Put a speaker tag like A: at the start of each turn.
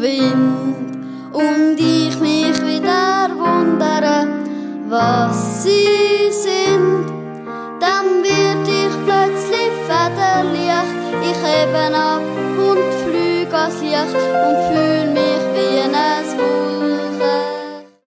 A: Wind und ich mich wieder wundere, was sie sind. Dann wird ich plötzlich federleicht, ich hebe ab und fliege ans Licht und fühle mich